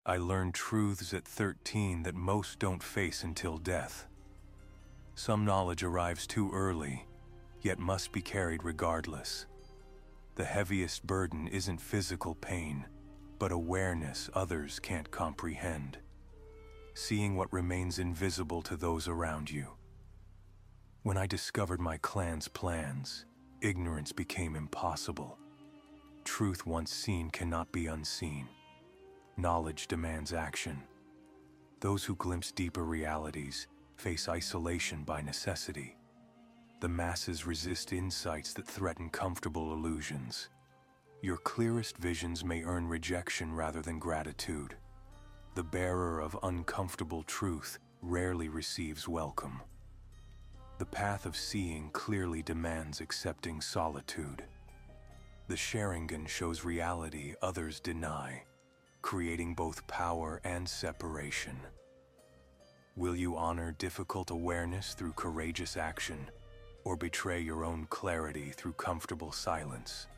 I learned truths at 13 that most don't face until death. Some knowledge arrives too early, yet must be carried regardless. The heaviest burden isn't physical pain, but awareness others can't comprehend. Seeing what remains invisible to those around you. When I discovered my clan's plans, ignorance became impossible. Truth once seen cannot be unseen. Knowledge demands action. Those who glimpse deeper realities face isolation by necessity. The masses resist insights that threaten comfortable illusions. Your clearest visions may earn rejection rather than gratitude. The bearer of uncomfortable truth rarely receives welcome. The path of seeing clearly demands accepting solitude. The Sharingan shows reality others deny, creating both power and separation. Will you honor difficult awareness through courageous action, or betray your own clarity through comfortable silence?